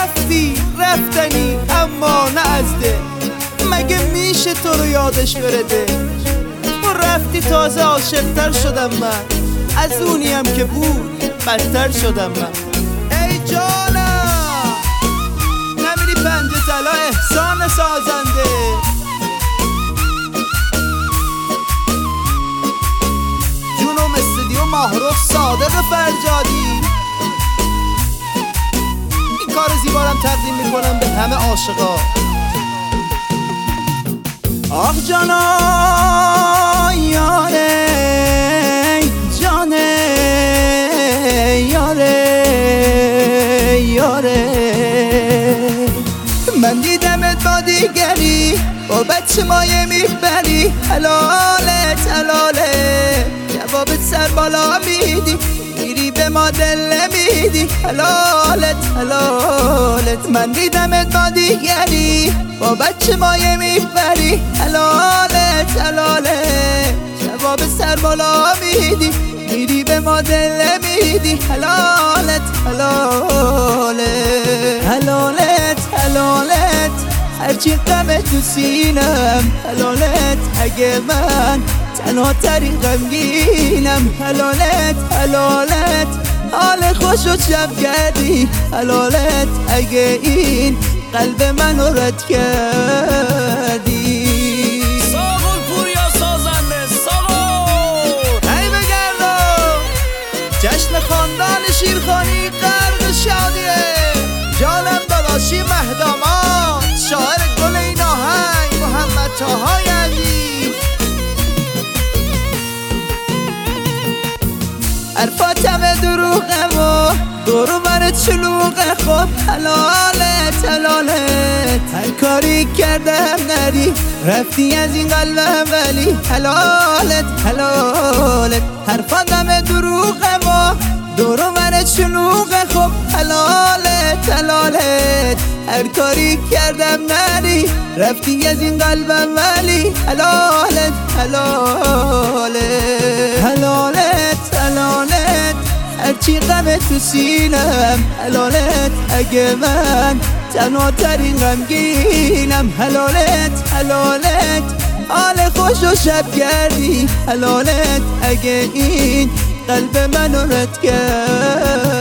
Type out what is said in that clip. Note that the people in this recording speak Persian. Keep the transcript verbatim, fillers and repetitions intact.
رفتی رفتنی اما نه از دل، مگه میشه تو رو یادش برده؟ تو رفتی تازه عاشق‌تر شدم من، از اونیم که بود بدتر شدم من. ای جانم نمیری پنجه طلا احسان سازنده، جونم استودیو ماهرخ صادق فرجادی. این کار زیبارم تقدیم میکنم به همه عاشقا. آه جانا یاره جانه یاره یاره، من دیدمت با دیگری با بچه مایه میبری، حلالت حلاله جوابت سر بالا میدی، میری به ما دل نمیدی، حلالت حلالت. من دیدمت با دیگری با بچه مایه میبری، حلالت حلاله جواب سر بالا میدی، میری به ما دل نمیدی، حلالت حلاله حلالت حلالت. هرچی غم تو سینم حلالت، اگه من تنها ترین غمگینم، حلالت حلالت. حال خوشو شب کردی حلالت، اگه این قلب منو رد کردی. ساغل پوریا سازنده ساغل ای بگردم جشن خاندان شیرخانی غرق شادیه، جانم داداشی مهداماد، شاعر گل این آهنگ محمد طاها یزدی. حرفاتم دروغم و دورو برت شلوغه، خب حلالت حلالت. هر کاری کردم نری رفتی از این قلبم، ولی حلالت حلالت. حرفاتم دروغم و دورو برت شلوغه، خب حلالت حلالت. هر کاری کردم نری رفتی از این قلبم، ولی حلالت حلالت حلالت حلالت. هرچی غم تو سینم حلالت، اگه من تنها ترین غمگینم، حلالت حلالت. حال خوشو شب کردی حلالت، اگه این قلب منو رد کرد.